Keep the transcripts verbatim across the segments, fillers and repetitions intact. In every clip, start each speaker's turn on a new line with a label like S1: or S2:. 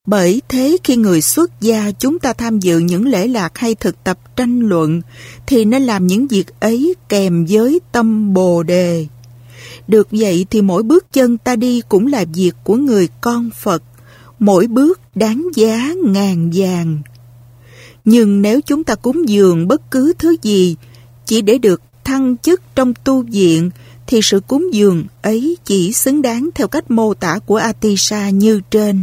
S1: Bởi thế khi người xuất gia chúng ta tham dự những lễ lạc hay thực tập tranh luận thì nên làm những việc ấy kèm với tâm Bồ Đề. Được vậy thì mỗi bước chân ta đi cũng là việc của người con Phật, mỗi bước đáng giá ngàn vàng. Nhưng nếu chúng ta cúng dường bất cứ thứ gì chỉ để được thăng chức trong tu viện thì sự cúng dường ấy chỉ xứng đáng theo cách mô tả của Atisha như trên.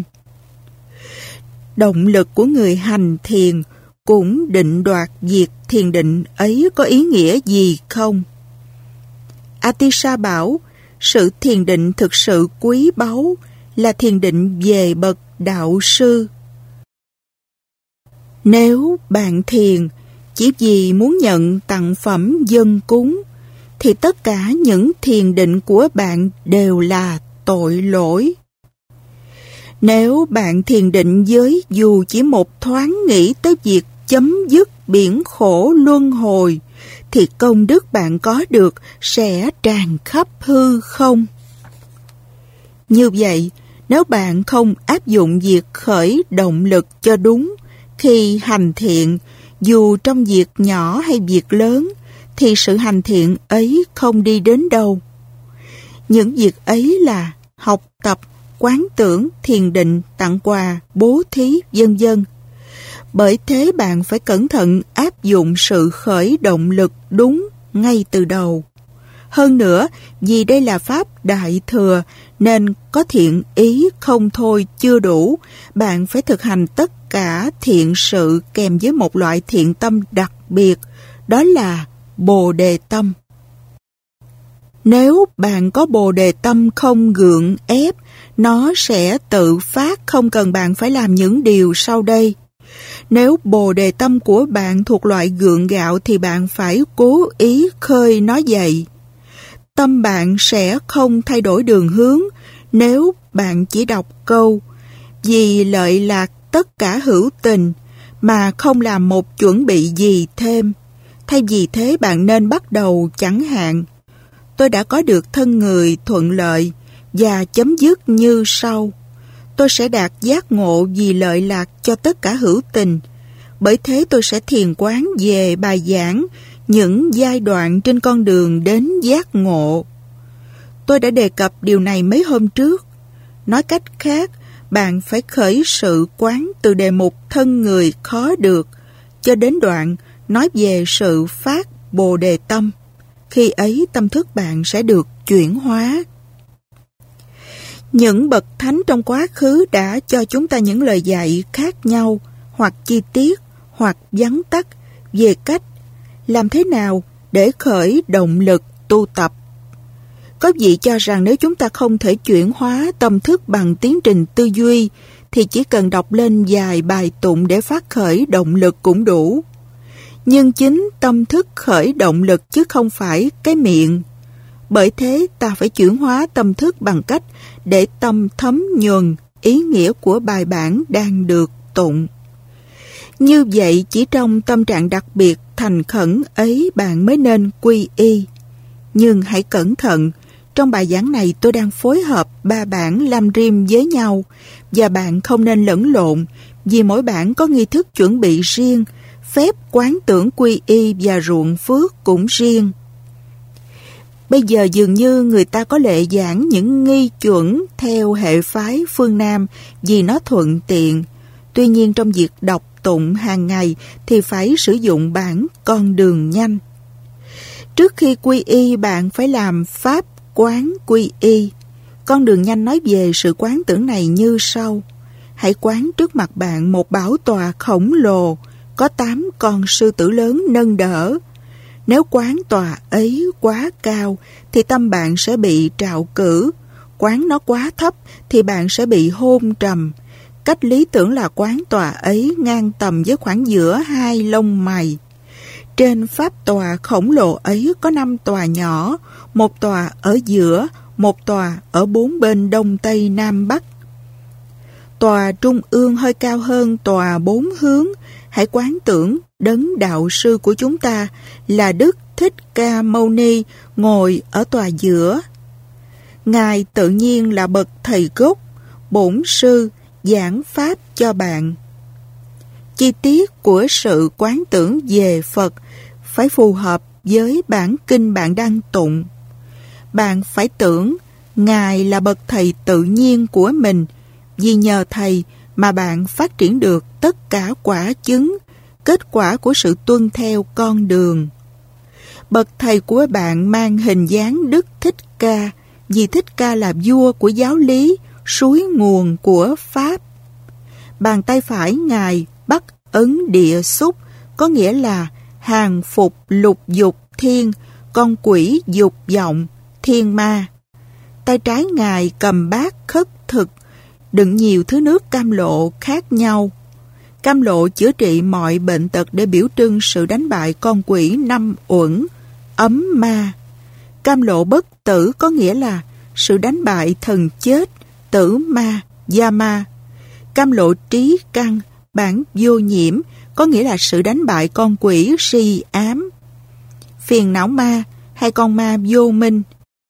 S1: Động lực của người hành thiền cũng định đoạt việc thiền định ấy có ý nghĩa gì không? Atisha bảo, sự thiền định thực sự quý báu là thiền định về bậc đạo sư. Nếu bạn thiền chỉ vì muốn nhận tặng phẩm dâng cúng, thì tất cả những thiền định của bạn đều là tội lỗi. Nếu bạn thiền định với dù chỉ một thoáng nghĩ tới việc chấm dứt biển khổ luân hồi, thì công đức bạn có được sẽ tràn khắp hư không. Như vậy, nếu bạn không áp dụng việc khởi động lực cho đúng khi hành thiện, dù trong việc nhỏ hay việc lớn, thì sự hành thiện ấy không đi đến đâu. Những việc ấy là học tập, quán tưởng, thiền định, tặng quà, bố thí, vân vân. Bởi thế bạn phải cẩn thận áp dụng sự khởi động lực đúng ngay từ đầu. Hơn nữa, vì đây là pháp đại thừa nên có thiện ý không thôi chưa đủ, bạn phải thực hành tất cả thiện sự kèm với một loại thiện tâm đặc biệt, đó là Bồ Đề tâm. Nếu bạn có Bồ Đề tâm không gượng ép, nó sẽ tự phát, không cần bạn phải làm những điều sau đây. Nếu Bồ Đề tâm của bạn thuộc loại gượng gạo thì bạn phải cố ý khơi nó dậy. Tâm bạn sẽ không thay đổi đường hướng nếu bạn chỉ đọc câu vì lợi lạc tất cả hữu tình mà không làm một chuẩn bị gì thêm. Thay vì thế bạn nên bắt đầu chẳng hạn: tôi đã có được thân người thuận lợi, và chấm dứt như sau: tôi sẽ đạt giác ngộ vì lợi lạc cho tất cả hữu tình. Bởi thế tôi sẽ thiền quán về bài giảng những giai đoạn trên con đường đến giác ngộ. Tôi đã đề cập điều này mấy hôm trước. Nói cách khác, bạn phải khởi sự quán từ đề mục thân người khó được cho đến đoạn nói về sự phát Bồ Đề tâm. Khi ấy tâm thức bạn sẽ được chuyển hóa. Những bậc thánh trong quá khứ đã cho chúng ta những lời dạy khác nhau, hoặc chi tiết, hoặc vắn tắt, về cách làm thế nào để khởi động lực tu tập. Có vị cho rằng nếu chúng ta không thể chuyển hóa tâm thức bằng tiến trình tư duy, thì chỉ cần đọc lên vài bài tụng để phát khởi động lực cũng đủ. Nhưng chính tâm thức khởi động lực chứ không phải cái miệng. Bởi thế ta phải chuyển hóa tâm thức bằng cách để tâm thấm nhuần ý nghĩa của bài bản đang được tụng. Như vậy chỉ trong tâm trạng đặc biệt thành khẩn ấy bạn mới nên quy y. Nhưng hãy cẩn thận, trong bài giảng này tôi đang phối hợp ba bản Lam Rim với nhau, và bạn không nên lẫn lộn, vì mỗi bản có nghi thức chuẩn bị riêng, phép quán tưởng quy y và ruộng phước cũng riêng. Bây giờ dường như người ta có lệ giảng những nghi chuẩn theo hệ phái phương Nam vì nó thuận tiện. Tuy nhiên trong việc đọc tụng hàng ngày thì phải sử dụng bản con đường nhanh. Trước khi quy y bạn phải làm pháp quán quy y. Con đường nhanh nói về sự quán tưởng này như sau: hãy quán trước mặt bạn một bảo tọa khổng lồ, có tám con sư tử lớn nâng đỡ. Nếu quán tòa ấy quá cao thì tâm bạn sẽ bị trạo cử, quán nó quá thấp thì bạn sẽ bị hôn trầm. Cách lý tưởng là quán tòa ấy ngang tầm với khoảng giữa hai lông mày. Trên pháp tòa khổng lồ ấy có năm tòa nhỏ, một tòa ở giữa, một tòa ở bốn bên đông tây nam bắc. Tòa trung ương hơi cao hơn tòa bốn hướng. Hãy quán tưởng đấng đạo sư của chúng ta là Đức Thích Ca Mâu Ni ngồi ở tòa giữa. Ngài tự nhiên là bậc thầy gốc, bổn sư, giảng pháp cho bạn. Chi tiết của sự quán tưởng về Phật phải phù hợp với bản kinh bạn đang tụng. Bạn phải tưởng Ngài là bậc thầy tự nhiên của mình, vì nhờ Thầy mà bạn phát triển được tất cả quả chứng, kết quả của sự tuân theo con đường. Bậc thầy của bạn mang hình dáng Đức Thích Ca, vì Thích Ca là vua của giáo lý, suối nguồn của Pháp. Bàn tay phải Ngài bắt ấn địa xúc, có nghĩa là hàng phục lục dục thiên, con quỷ dục vọng, thiên ma. Tay trái Ngài cầm bát khất thực, đựng nhiều thứ nước cam lộ khác nhau. Cam lộ chữa trị mọi bệnh tật để biểu trưng sự đánh bại con quỷ năm uẩn, ấm ma. Cam lộ bất tử có nghĩa là sự đánh bại thần chết, tử ma, gia ma. Cam lộ trí căn, bản vô nhiễm, có nghĩa là sự đánh bại con quỷ si ám, phiền não ma hay con ma vô minh.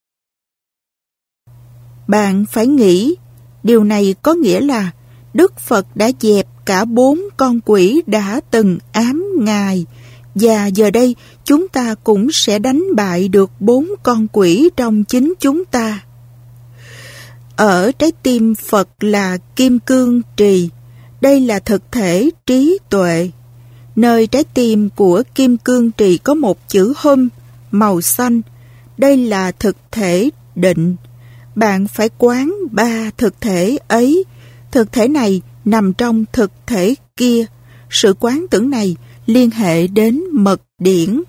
S1: Bạn phải nghĩ, điều này có nghĩa là Đức Phật đã dẹp cả bốn con quỷ đã từng ám Ngài, và giờ đây chúng ta cũng sẽ đánh bại được bốn con quỷ trong chính chúng ta. Ở trái tim Phật là kim cương trì, đây là thực thể trí tuệ. Nơi trái tim của kim cương trì có một chữ hum màu xanh, đây là thực thể định. Bạn phải quán ba thực thể ấy. Thực thể này nằm trong thực thể kia. Sự quán tưởng này liên hệ đến mật điển.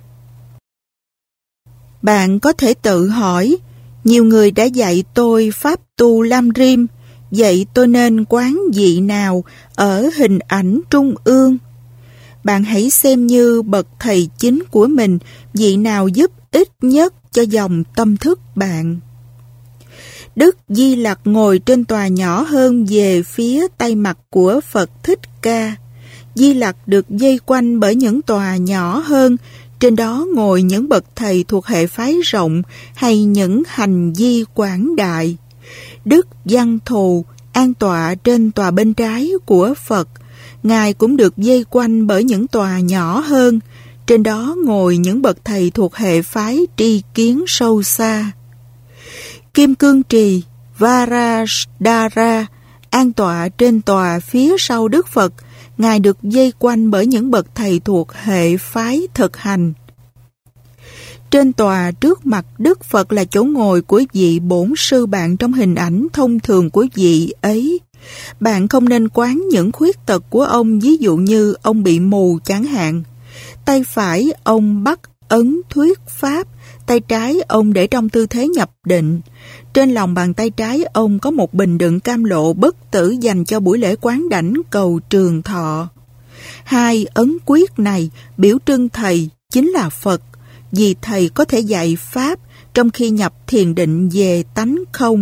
S1: Bạn có thể tự hỏi, nhiều người đã dạy tôi pháp tu Lam Rim, vậy tôi nên quán vị nào ở hình ảnh trung ương? Bạn hãy xem như bậc thầy chính của mình, vị nào giúp ích nhất cho dòng tâm thức bạn. Đức Di Lặc ngồi trên tòa nhỏ hơn về phía tay mặt của Phật Thích Ca. Di Lặc được dây quanh bởi những tòa nhỏ hơn, trên đó ngồi những bậc thầy thuộc hệ phái rộng hay những hành vi quảng đại. Đức Văn Thù an tọa trên tòa bên trái của Phật. Ngài cũng được dây quanh bởi những tòa nhỏ hơn, trên đó ngồi những bậc thầy thuộc hệ phái tri kiến sâu xa. Kim Cương Trì Varasdhara an tọa trên tòa phía sau Đức Phật. Ngài được dây quanh bởi những bậc thầy thuộc hệ phái thực hành. Trên tòa trước mặt Đức Phật là chỗ ngồi của vị bổn sư bạn trong hình ảnh thông thường của vị ấy. Bạn không nên quán những khuyết tật của ông, ví dụ như ông bị mù chẳng hạn. Tay phải ông bắt ấn thuyết pháp, tay trái ông để trong tư thế nhập định. Trên lòng bàn tay trái ông có một bình đựng cam lộ bất tử dành cho buổi lễ quán đảnh cầu trường thọ. Hai ấn quyết này biểu trưng thầy chính là Phật, vì thầy có thể dạy pháp trong khi nhập thiền định về tánh không.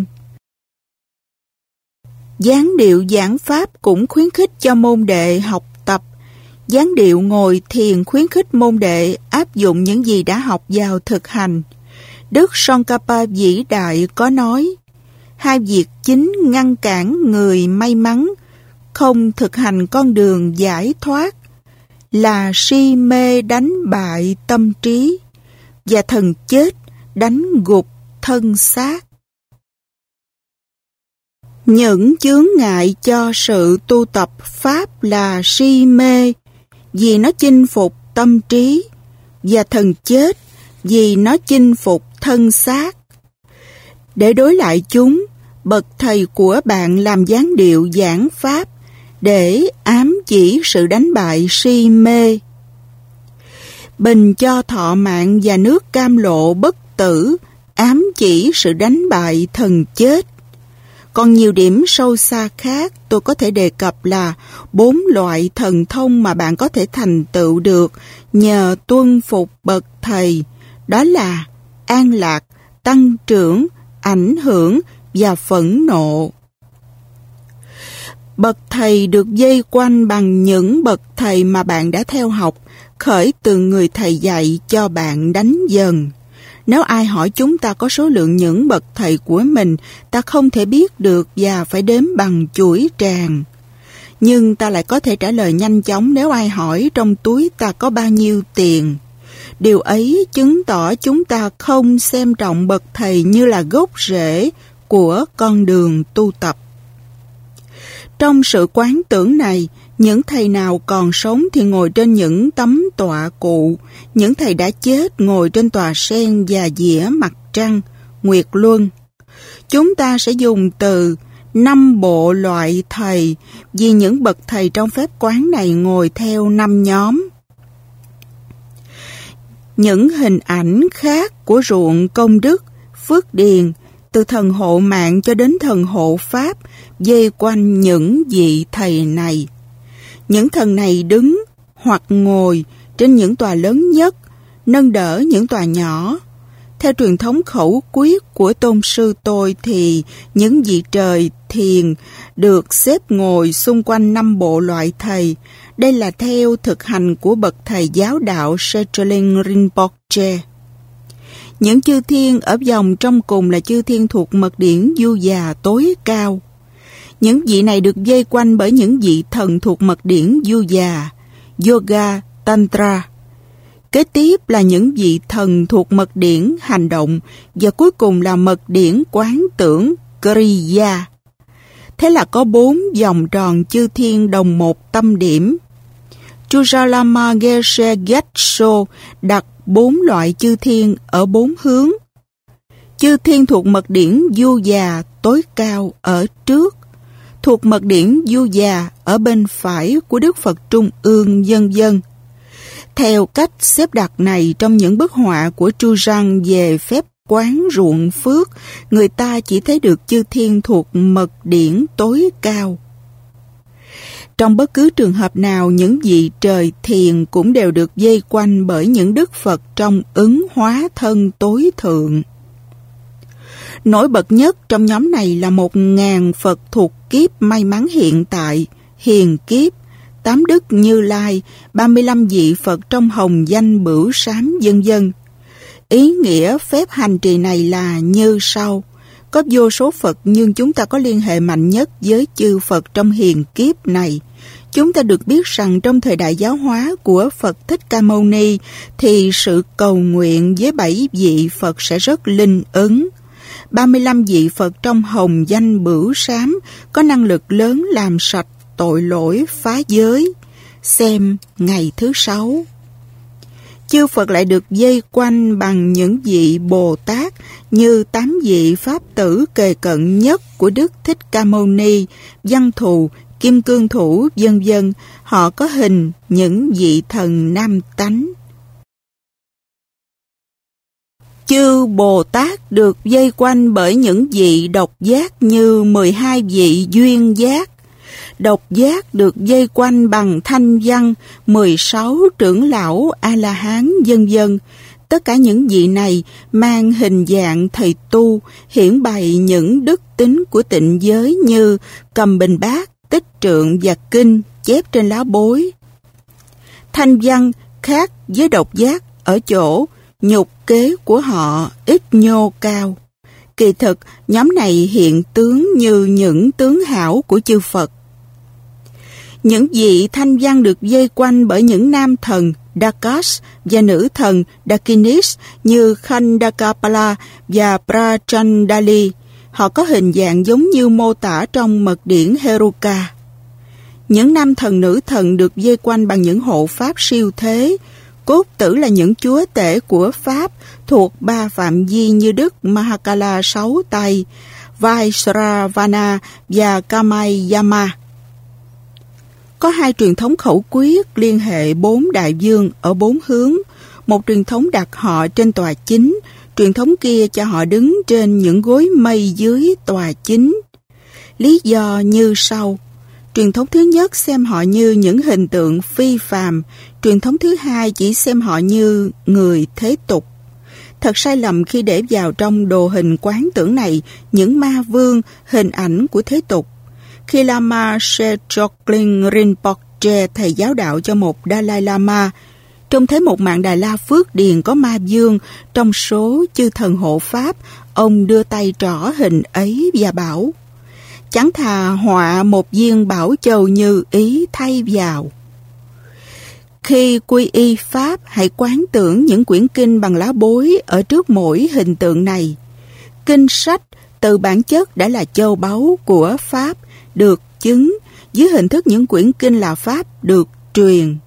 S1: Dáng điệu giảng pháp cũng khuyến khích cho môn đệ học tập. Dáng điệu ngồi thiền khuyến khích môn đệ áp dụng những gì đã học vào thực hành. Đức Tsongkhapa vĩ đại có nói, hai việc chính ngăn cản người may mắn không thực hành con đường giải thoát là si mê đánh bại tâm trí và thần chết đánh gục thân xác. Những chướng ngại cho sự tu tập pháp là si mê, vì nó chinh phục tâm trí, và thần chết vì nó chinh phục thân xác. Để đối lại chúng, bậc thầy của bạn làm dáng điệu giảng pháp để ám chỉ sự đánh bại si mê. Bình cho thọ mạng và nước cam lộ bất tử ám chỉ sự đánh bại thần chết. Còn nhiều điểm sâu xa khác tôi có thể đề cập là bốn loại thần thông mà bạn có thể thành tựu được nhờ tuân phục bậc thầy. Đó là an lạc, tăng trưởng, ảnh hưởng và phẫn nộ. Bậc thầy được dây quanh bằng những bậc thầy mà bạn đã theo học, khởi từ người thầy dạy cho bạn đánh dần. Nếu ai hỏi chúng ta có số lượng những bậc thầy của mình, ta không thể biết được và phải đếm bằng chuỗi tràng. nhưng ta lại có thể trả lời nhanh chóng nếu ai hỏi trong túi ta có bao nhiêu tiền. Điều ấy chứng tỏ chúng ta không xem trọng bậc thầy như là gốc rễ của con đường tu tập. Trong sự quán tưởng này, những thầy nào còn sống thì ngồi trên những tấm tọa cụ, những thầy đã chết ngồi trên tòa sen và dĩa mặt trăng, nguyệt luân. Chúng ta sẽ dùng từ năm bộ loại thầy vì những bậc thầy trong phép quán này ngồi theo năm nhóm. Những hình ảnh khác của ruộng công đức, phước điền, từ thần hộ mạng cho đến thần hộ pháp, vây quanh những vị thầy này. Những thần này đứng hoặc ngồi trên những tòa lớn nhất, nâng đỡ những tòa nhỏ. Theo truyền thống khẩu quyết của tôn sư tôi thì những vị trời thiền được xếp ngồi xung quanh năm bộ loại thầy. Đây là theo thực hành của bậc thầy giáo đạo Secholing Rinpoche. Những chư thiên ở vòng trong cùng là chư thiên thuộc mật điển du già tối cao. Những vị này được vây quanh bởi những vị thần thuộc mật điển du già, yoga, tantra. Kế tiếp là những vị thần thuộc mật điển hành động và cuối cùng là mật điển quán tưởng, kriya. Thế là có bốn vòng tròn chư thiên đồng một tâm điểm. Chujalama Geshe Getso đặt bốn loại chư thiên ở bốn hướng. Chư thiên thuộc mật điển du già tối cao ở trước, thuộc mật điển du già ở bên phải của Đức Phật Trung ương, vân vân. Theo cách xếp đặt này trong những bức họa của Chujang về phép quán ruộng phước, người ta chỉ thấy được chư thiên thuộc mật điển tối cao. Trong bất cứ trường hợp nào, những vị trời thiền cũng đều được vây quanh bởi những Đức Phật trong ứng hóa thân tối thượng. Nổi bật nhất trong nhóm này là một ngàn Phật thuộc kiếp may mắn hiện tại, hiền kiếp, tám Đức Như Lai, ba mươi lăm vị Phật trong hồng danh bửu sám, vân vân. Ý nghĩa phép hành trì này là như sau. Có vô số Phật nhưng chúng ta có liên hệ mạnh nhất với chư Phật trong hiền kiếp này. Chúng ta được biết rằng trong thời đại giáo hóa của Phật Thích Ca Mâu Ni thì sự cầu nguyện với bảy vị Phật sẽ rất linh ứng. ba mươi lăm vị Phật trong hồng danh bửu sám có năng lực lớn làm sạch tội lỗi phá giới. Xem ngày thứ sáu. Chư Phật lại được vây quanh bằng những vị Bồ Tát như tám vị Pháp tử kề cận nhất của Đức Thích Ca Mâu Ni, Văn Thù, Kim Cương Thủ, vân vân. Họ có hình những vị thần nam tánh. Chư Bồ Tát được vây quanh bởi những vị độc giác như mười hai vị duyên giác. Độc giác được vây quanh bằng thanh văn, mười sáu trưởng lão A-la-hán, vân vân. Tất cả những vị này mang hình dạng thầy tu, hiển bày những đức tính của tịnh giới như cầm bình bát, tích trượng và kinh chép trên lá bối. Thanh văn khác với độc giác ở chỗ nhục kế của họ ít nhô cao. Kỳ thực, nhóm này hiện tướng như những tướng hảo của chư Phật. Những vị thanh văn được vây quanh bởi những nam thần Dakas và nữ thần Dakinis như Khandakapala và Prachandali. Họ có hình dạng giống như mô tả trong mật điển Heruka. Những nam thần nữ thần được vây quanh bằng những hộ pháp siêu thế. Cốt tử là những chúa tể của Pháp thuộc ba phạm vi như Đức Mahakala sáu tay, Vaisravana và Kamayama. Có hai truyền thống khẩu quyết liên hệ bốn đại vương ở bốn hướng. Một truyền thống đặt họ trên tòa chính, truyền thống kia cho họ đứng trên những gối mây dưới tòa chính. Lý do như sau. Truyền thống thứ nhất xem họ như những hình tượng phi phàm, truyền thống thứ hai chỉ xem họ như người thế tục. Thật sai lầm khi để vào trong đồ hình quán tưởng này những ma vương, hình ảnh của thế tục. Khi Lama Secholing Rinpoche, thầy giáo đạo cho một Dalai Lama, trông thấy một mạng Đà La Phước Điền có ma vương trong số chư thần hộ pháp, ông đưa tay trỏ hình ấy và bảo: Chẳng thà họa một viên bảo châu như ý thay vào. Khi quy y Pháp, hãy quán tưởng những quyển kinh bằng lá bối ở trước mỗi hình tượng này. Kinh sách từ bản chất đã là châu báu của Pháp, được chứng dưới hình thức những quyển kinh là Pháp được truyền.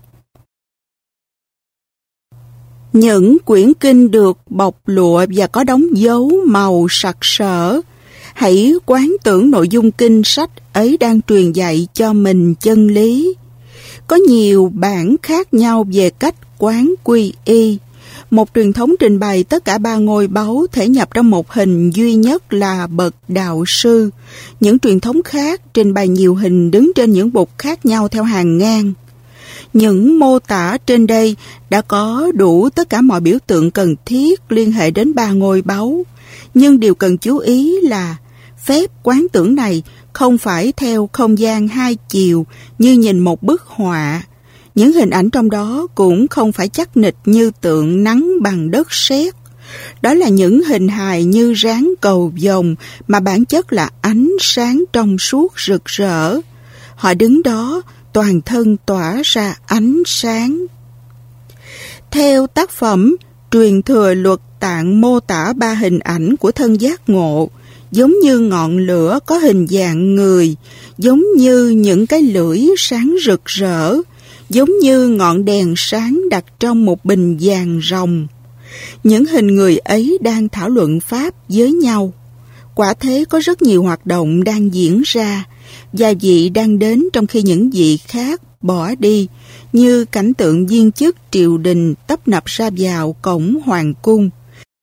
S1: Những quyển kinh được bọc lụa và có đóng dấu màu sặc sỡ. Hãy quán tưởng nội dung kinh sách ấy đang truyền dạy cho mình chân lý. Có nhiều bản khác nhau về cách quán quy y. Một truyền thống trình bày tất cả ba ngôi báu thể nhập trong một hình duy nhất là bậc đạo sư. Những truyền thống khác trình bày nhiều hình đứng trên những bục khác nhau theo hàng ngang. Những mô tả trên đây đã có đủ tất cả mọi biểu tượng cần thiết liên hệ đến ba ngôi báu. Nhưng điều cần chú ý là phép quán tưởng này không phải theo không gian hai chiều như nhìn một bức họa. Những hình ảnh trong đó cũng không phải chắc nịch như tượng nắng bằng đất sét. Đó là những hình hài như ráng cầu vồng mà bản chất là ánh sáng trong suốt rực rỡ. Họ đứng đó, toàn thân tỏa ra ánh sáng. Theo tác phẩm, truyền thừa luật tạng mô tả ba hình ảnh của thân giác ngộ, giống như ngọn lửa có hình dạng người, giống như những cái lưỡi sáng rực rỡ, giống như ngọn đèn sáng đặt trong một bình vàng ròng. Những hình người ấy đang thảo luận Pháp với nhau. Quả thế có rất nhiều hoạt động đang diễn ra, và vị đang đến trong khi những vị khác bỏ đi, như cảnh tượng viên chức triều đình tấp nập ra vào cổng hoàng cung.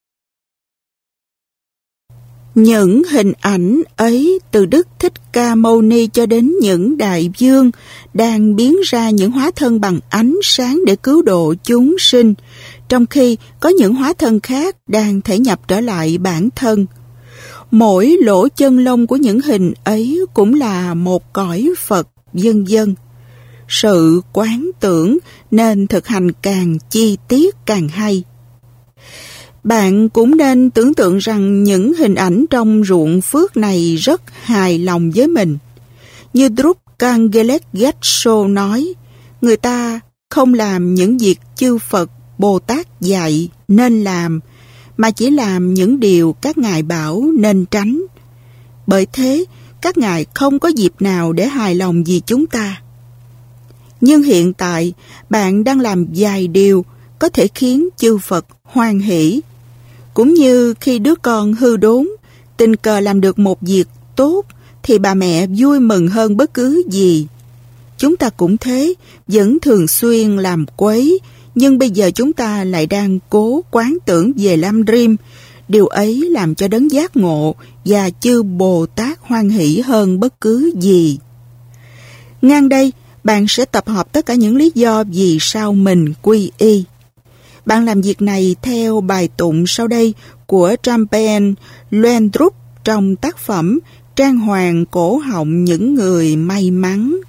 S1: Những hình ảnh ấy từ Đức Thích Ca Mâu Ni cho đến những đại vương đang biến ra những hóa thân bằng ánh sáng để cứu độ chúng sinh, trong khi có những hóa thân khác đang thể nhập trở lại bản thân. Mỗi lỗ chân lông của những hình ấy cũng là một cõi Phật, vân vân. Sự quán tưởng nên thực hành càng chi tiết càng hay. Bạn cũng nên tưởng tượng rằng những hình ảnh trong ruộng phước này rất hài lòng với mình. Như Drup Kangelet Getso nói, người ta không làm những việc chư Phật, Bồ Tát dạy nên làm, mà chỉ làm những điều các ngài bảo nên tránh. Bởi thế, các ngài không có dịp nào để hài lòng vì chúng ta. Nhưng hiện tại, bạn đang làm vài điều có thể khiến chư Phật hoan hỷ. Cũng như khi đứa con hư đốn, tình cờ làm được một việc tốt, thì bà mẹ vui mừng hơn bất cứ gì. Chúng ta cũng thế, vẫn thường xuyên làm quấy, nhưng bây giờ chúng ta lại đang cố quán tưởng về Lam Rim. Điều ấy làm cho đấng giác ngộ và chư Bồ Tát hoan hỷ hơn bất cứ gì. Ngang đây, bạn sẽ tập hợp tất cả những lý do vì sao mình quy y. Bạn làm việc này theo bài tụng sau đây của Trampen Luendrup trong tác phẩm Trang hoàng cổ họng những người may mắn.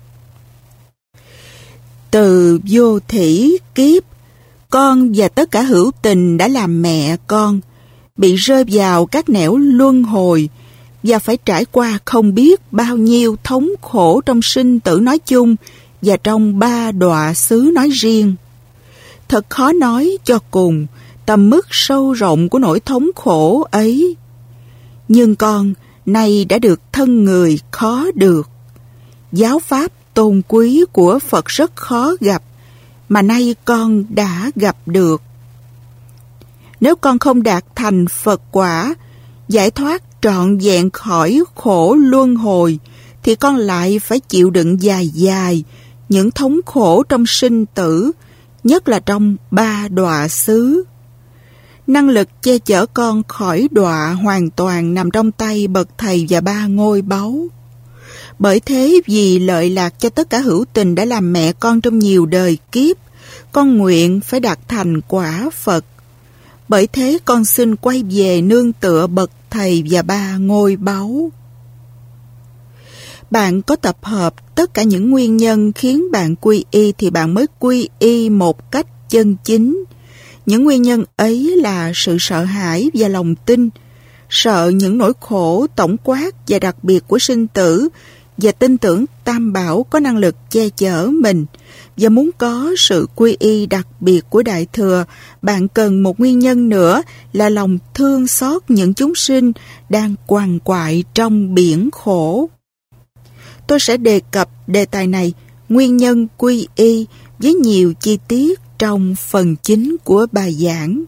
S1: Từ vô thỉ kiếp, con và tất cả hữu tình đã làm mẹ con, bị rơi vào các nẻo luân hồi và phải trải qua không biết bao nhiêu thống khổ trong sinh tử nói chung và trong ba đọa xứ nói riêng. Thật khó nói cho cùng tầm mức sâu rộng của nỗi thống khổ ấy. Nhưng con nay đã được thân người khó được. Giáo pháp tôn quý của Phật rất khó gặp, mà nay con đã gặp được. Nếu con không đạt thành Phật quả, giải thoát trọn vẹn khỏi khổ luân hồi, thì con lại phải chịu đựng dài dài những thống khổ trong sinh tử, nhất là trong ba đọa xứ. Năng lực che chở con khỏi đọa hoàn toàn nằm trong tay bậc thầy và ba ngôi báu. Bởi thế, vì lợi lạc cho tất cả hữu tình đã làm mẹ con trong nhiều đời kiếp, con nguyện phải đạt thành quả Phật. Bởi thế, con xin quay về nương tựa bậc thầy và ba ngôi báu. Bạn có tập hợp tất cả những nguyên nhân khiến bạn quy y thì bạn mới quy y một cách chân chính. Những nguyên nhân ấy là sự sợ hãi và lòng tin, sợ những nỗi khổ tổng quát và đặc biệt của sinh tử, và tin tưởng Tam Bảo có năng lực che chở mình, và muốn có sự quy y đặc biệt của Đại Thừa, bạn cần một nguyên nhân nữa là lòng thương xót những chúng sinh đang quằn quại trong biển khổ. Tôi sẽ đề cập đề tài này, nguyên nhân quy y, với nhiều chi tiết trong phần chính của bài giảng.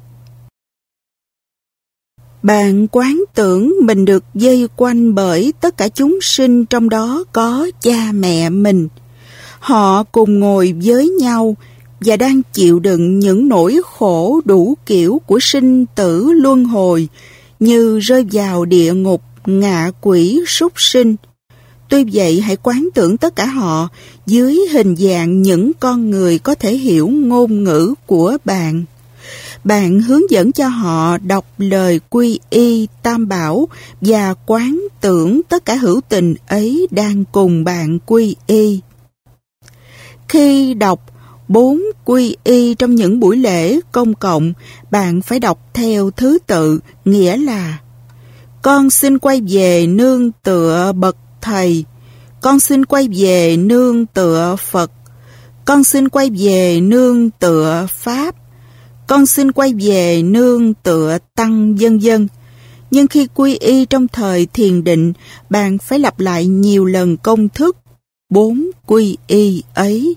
S1: Bạn quán tưởng mình được vây quanh bởi tất cả chúng sinh, trong đó có cha mẹ mình. Họ cùng ngồi với nhau và đang chịu đựng những nỗi khổ đủ kiểu của sinh tử luân hồi, như rơi vào địa ngục, ngạ quỷ, súc sinh. Tuy vậy, hãy quán tưởng tất cả họ dưới hình dạng những con người có thể hiểu ngôn ngữ của bạn. Bạn hướng dẫn cho họ đọc lời quy y Tam Bảo và quán tưởng tất cả hữu tình ấy đang cùng bạn quy y. Khi đọc bốn quy y trong những buổi lễ công cộng, bạn phải đọc theo thứ tự, nghĩa là: con xin quay về nương tựa bậc thầy, con xin quay về nương tựa Phật, con xin quay về nương tựa Pháp, con xin quay về nương tựa Tăng, vân vân. Nhưng khi quy y trong thời thiền định, bạn phải lặp lại nhiều lần công thức bốn quy y ấy.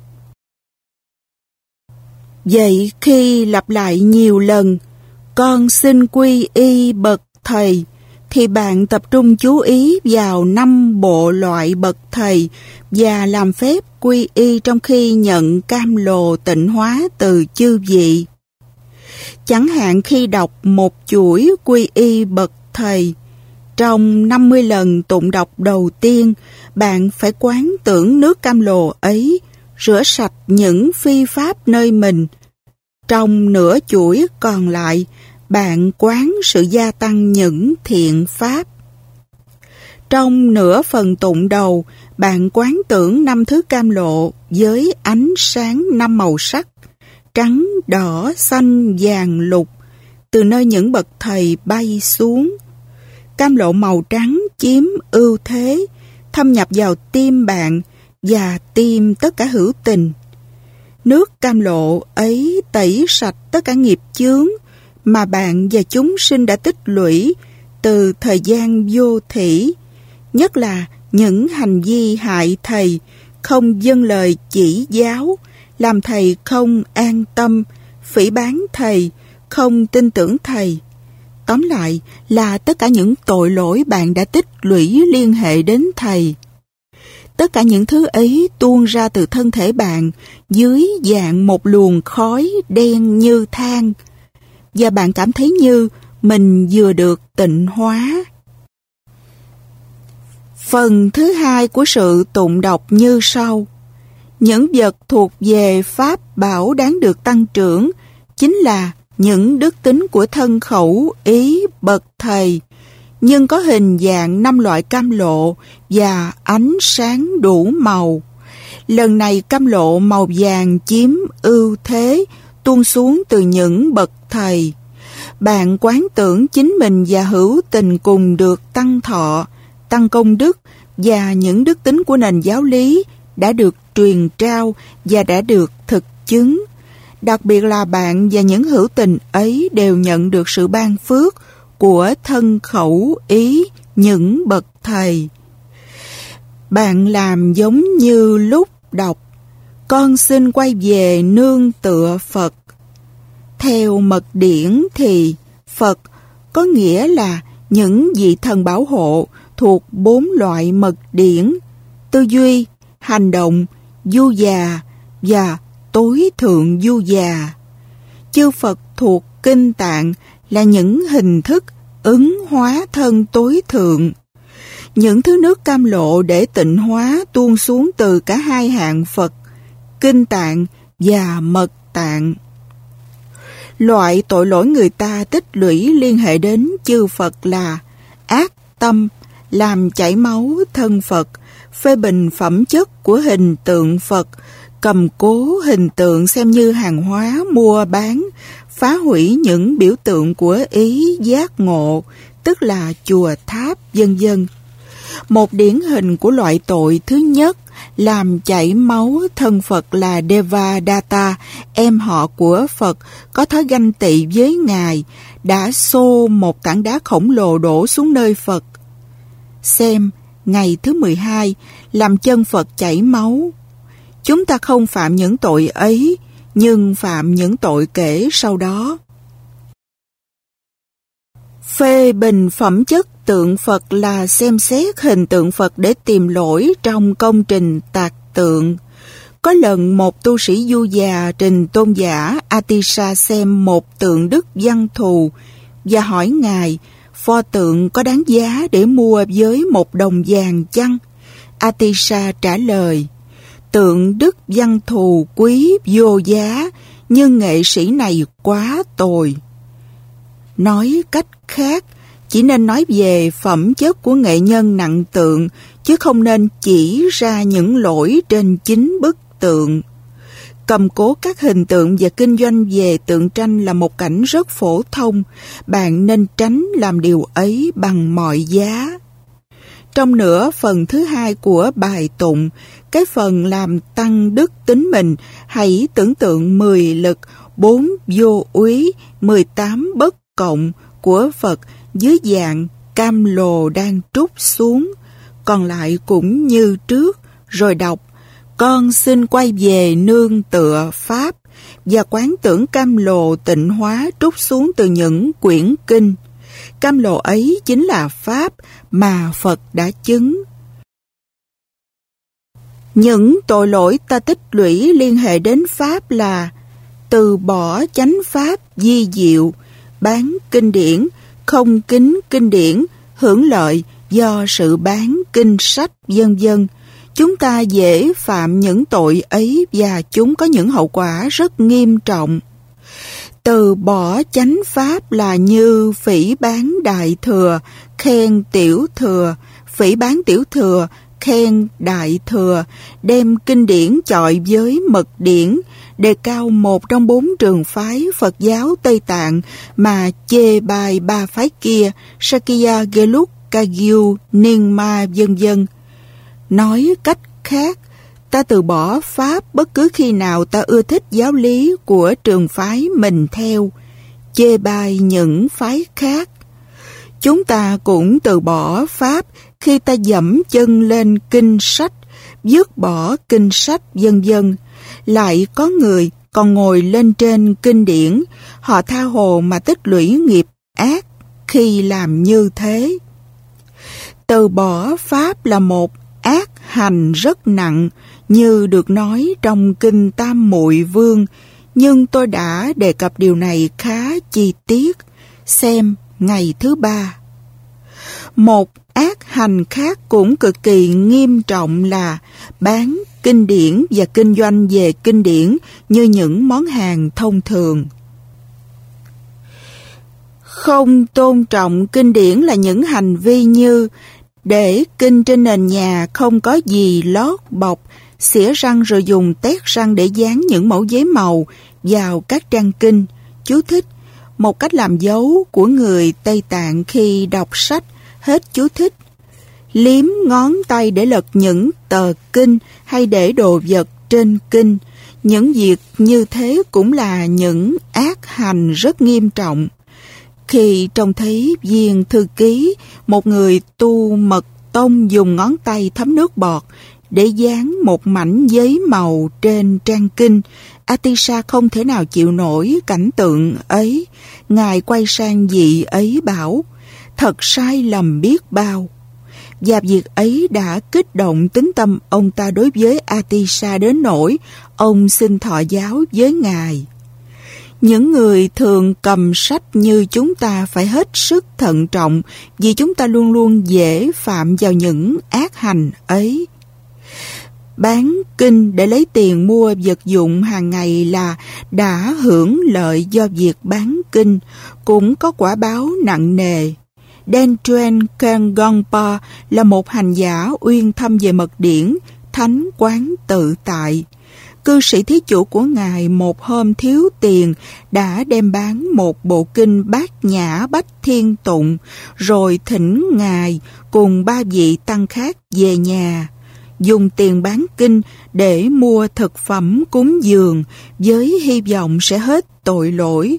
S1: Vậy khi lặp lại nhiều lần con xin quy y bậc thầy, thì bạn tập trung chú ý vào năm bộ loại bậc thầy và làm phép quy y trong khi nhận cam lồ tịnh hóa từ chư vị. Chẳng hạn khi đọc một chuỗi quy y bậc thầy, trong năm mươi lần tụng đọc đầu tiên, bạn phải quán tưởng nước cam lồ ấy rửa sạch những phi pháp nơi mình. Trong nửa chuỗi còn lại, bạn quán sự gia tăng những thiện pháp. Trong nửa phần tụng đầu, bạn quán tưởng năm thứ cam lộ với ánh sáng năm màu sắc: trắng, đỏ, xanh, vàng, lục, từ nơi những bậc thầy bay xuống. Cam lộ màu trắng chiếm ưu thế, thâm nhập vào tim bạn và tim tất cả hữu tình. Nước cam lộ ấy tẩy sạch tất cả nghiệp chướng mà bạn và chúng sinh đã tích lũy từ thời gian vô thỉ, nhất là những hành vi hại thầy, không vâng lời chỉ giáo, làm thầy không an tâm, phỉ báng thầy, không tin tưởng thầy. Tóm lại là tất cả những tội lỗi bạn đã tích lũy liên hệ đến thầy. Tất cả những thứ ấy tuôn ra từ thân thể bạn dưới dạng một luồng khói đen như than, và bạn cảm thấy như mình vừa được tịnh hóa. Phần thứ hai của sự tụng đọc như sau: những vật thuộc về Pháp Bảo đáng được tăng trưởng chính là những đức tính của thân khẩu ý bậc thầy, nhưng có hình dạng năm loại cam lộ và ánh sáng đủ màu. Lần này cam lộ màu vàng chiếm ưu thế, tuôn xuống từ những bậc thầy. Bạn quán tưởng chính mình và hữu tình cùng được tăng thọ, tăng công đức và những đức tính của nền giáo lý đã được truyền trao và đã được thực chứng. Đặc biệt là bạn và những hữu tình ấy đều nhận được sự ban phước của thân khẩu ý những bậc thầy. Bạn làm giống như lúc đọc con xin quay về nương tựa Phật. Theo mật điển thì Phật có nghĩa là những vị thần bảo hộ thuộc bốn loại mật điển: tư duy, hành động, du già và tối thượng du già. Chư Phật thuộc kinh tạng là những hình thức ứng hóa thân tối thượng. Những thứ nước cam lộ để tịnh hóa tuôn xuống từ cả hai hạng Phật, kinh tạng và mật tạng. Loại tội lỗi người ta tích lũy liên hệ đến chư Phật là ác tâm, làm chảy máu thân Phật, phê bình phẩm chất của hình tượng Phật, cầm cố hình tượng xem như hàng hóa mua bán, phá hủy những biểu tượng của ý giác ngộ, tức là chùa tháp, vân vân. Một điển hình của loại tội thứ nhất làm chảy máu thân Phật là Devadatta, em họ của Phật, có thói ganh tị với Ngài, đã xô một tảng đá khổng lồ đổ xuống nơi Phật. Xem ngày thứ mười hai, làm chân Phật chảy máu. Chúng ta không phạm những tội ấy, nhưng phạm những tội kể sau đó. Phê bình phẩm chất tượng Phật là xem xét hình tượng Phật để tìm lỗi trong công trình tạc tượng. Có lần một tu sĩ du già trình tôn giả Atisha xem một tượng Đức Văn Thù và hỏi Ngài, pho tượng có đáng giá để mua với một đồng vàng chăng? Atisha trả lời, tượng Đức Văn Thù quý vô giá, nhưng nghệ sĩ này quá tồi. Nói cách khác, chỉ nên nói về phẩm chất của nghệ nhân nặng tượng, chứ không nên chỉ ra những lỗi trên chính bức tượng. Cầm cố các hình tượng và kinh doanh về tượng tranh là một cảnh rất phổ thông, bạn nên tránh làm điều ấy bằng mọi giá. Trong nửa phần thứ hai của bài tụng, cái phần làm tăng đức tính mình, hãy tưởng tượng mười lực, bốn vô úy, mười tám bất cộng của Phật dưới dạng cam lồ đang trút xuống, còn lại cũng như trước, rồi đọc, con xin quay về nương tựa Pháp, và quán tưởng cam lồ tịnh hóa trút xuống từ những quyển kinh. Cam lồ ấy chính là Pháp mà Phật đã chứng. Những tội lỗi ta tích lũy liên hệ đến Pháp là từ bỏ chánh Pháp vi diệu, bán kinh điển, không kính kinh điển, hưởng lợi do sự bán kinh sách, vân vân. Chúng ta dễ phạm những tội ấy và chúng có những hậu quả rất nghiêm trọng. Từ bỏ chánh Pháp là như phỉ báng đại thừa, khen tiểu thừa, phỉ báng tiểu thừa, khen đại thừa, đem kinh điển chọi với mật điển, đề cao một trong bốn trường phái Phật giáo Tây Tạng mà chê bai ba phái kia, Sakya, Gelug, Kagyu, Nyingma, vân vân. Nói cách khác, ta từ bỏ Pháp bất cứ khi nào ta ưa thích giáo lý của trường phái mình theo, chê bai những phái khác. Chúng ta cũng từ bỏ Pháp khi ta dẫm chân lên kinh sách, dứt bỏ kinh sách, vân vân. Lại có người còn ngồi lên trên kinh điển, họ tha hồ mà tích lũy nghiệp ác khi làm như thế. Từ bỏ Pháp là một ác hành rất nặng, như được nói trong Kinh Tam Muội Vương, nhưng tôi đã đề cập điều này khá chi tiết. Xem ngày thứ ba. Một ác hành khác cũng cực kỳ nghiêm trọng là bán kinh điển và kinh doanh về kinh điển như những món hàng thông thường. Không tôn trọng kinh điển là những hành vi như để kinh trên nền nhà không có gì lót bọc, xỉa răng rồi dùng tét răng để dán những mẫu giấy màu vào các trang kinh. Chú thích: một cách làm dấu của người Tây Tạng khi đọc sách. Hết chú thích. Liếm ngón tay để lật những tờ kinh hay để đồ vật trên kinh. Những việc như thế cũng là những ác hành rất nghiêm trọng. Khi trông thấy viên thư ký, một người tu mật tông dùng ngón tay thấm nước bọt để dán một mảnh giấy màu trên trang kinh, Atisha không thể nào chịu nổi cảnh tượng ấy. Ngài quay sang vị ấy bảo, thật sai lầm biết bao. Và việc ấy đã kích động tín tâm ông ta đối với Atisha đến nỗi ông xin thọ giáo với Ngài. Những người thường cầm sách như chúng ta phải hết sức thận trọng vì chúng ta luôn luôn dễ phạm vào những ác hành ấy. Bán kinh để lấy tiền mua vật dụng hàng ngày là đã hưởng lợi do việc bán kinh, cũng có quả báo nặng nề. Dendren Kangongpa là một hành giả uyên thâm về mật điển, thánh quán tự tại. Cư sĩ thí chủ của Ngài một hôm thiếu tiền đã đem bán một bộ kinh Bát Nhã Bách Thiên Tụng, rồi thỉnh Ngài cùng ba vị tăng khác về nhà, dùng tiền bán kinh để mua thực phẩm cúng dường với hy vọng sẽ hết tội lỗi.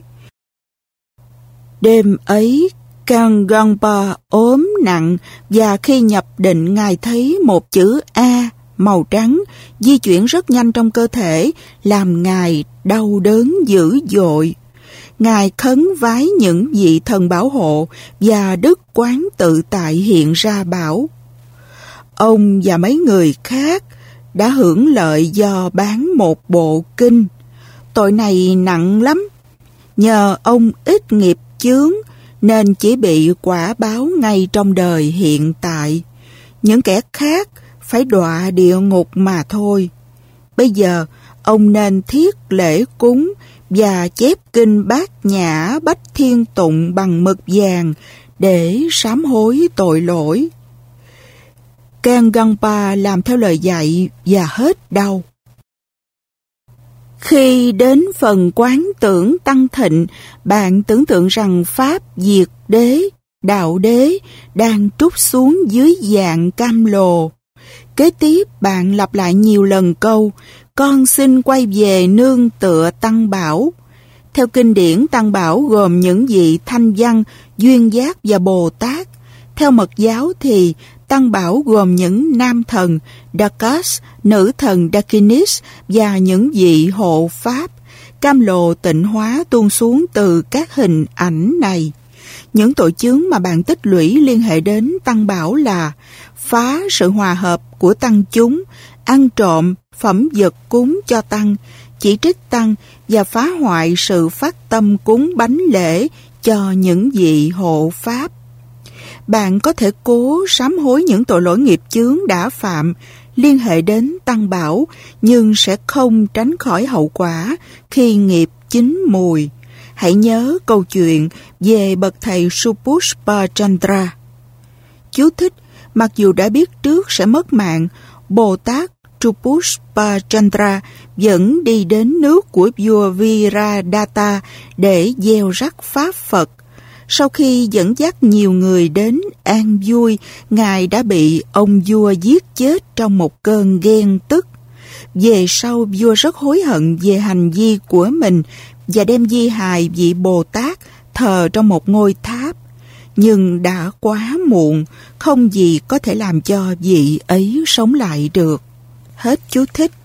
S1: Đêm ấy, Kangampa ốm nặng, và khi nhập định Ngài thấy một chữ A màu trắng di chuyển rất nhanh trong cơ thể, làm Ngài đau đớn dữ dội. Ngài khấn vái những vị thần bảo hộ, và Đức Quán Tự Tại hiện ra bảo: ông và mấy người khác đã hưởng lợi do bán một bộ kinh. Tội này nặng lắm. Nhờ ông ít nghiệp chướng nên chỉ bị quả báo ngay trong đời hiện tại. Những kẻ khác phải đọa địa ngục mà thôi. Bây giờ ông nên thiết lễ cúng và chép kinh Bát Nhã Bách Thiên Tụng bằng mực vàng để sám hối tội lỗi. Kangampa làm theo lời dạy và hết đau. Khi đến phần quán tưởng tăng thịnh, bạn tưởng tượng rằng Pháp diệt đế, đạo đế đang trút xuống dưới dạng cam lồ. Kế tiếp bạn lặp lại nhiều lần câu: con xin quay về nương tựa Tăng Bảo. Theo kinh điển, Tăng Bảo gồm những vị thanh văn, duyên giác và Bồ Tát. Theo Mật giáo thì Tăng Bảo gồm những nam thần Dakas, nữ thần Dakinis và những vị hộ pháp. Cam lồ tịnh hóa tuôn xuống từ các hình ảnh này. Những tội chướng mà bạn tích lũy liên hệ đến Tăng Bảo là phá sự hòa hợp của tăng chúng, ăn trộm phẩm vật cúng cho tăng, chỉ trích tăng và phá hoại sự phát tâm cúng bánh lễ cho những vị hộ pháp. Bạn có thể cố sám hối những tội lỗi nghiệp chướng đã phạm liên hệ đến Tăng Bảo, nhưng sẽ không tránh khỏi hậu quả khi nghiệp chín mùi. Hãy nhớ câu chuyện về bậc thầy Supushpa Chandra. Chú thích: mặc dù đã biết trước sẽ mất mạng, Bồ Tát Supushpa Chandra vẫn đi đến nước của vua Viradatta để gieo rắc pháp Phật. Sau khi dẫn dắt nhiều người đến an vui, Ngài đã bị ông vua giết chết trong một cơn ghen tức. Về sau, vua rất hối hận về hành vi của mình và đem di hài vị Bồ Tát thờ trong một ngôi tháp. Nhưng đã quá muộn, không gì có thể làm cho vị ấy sống lại được. Hết chú thích.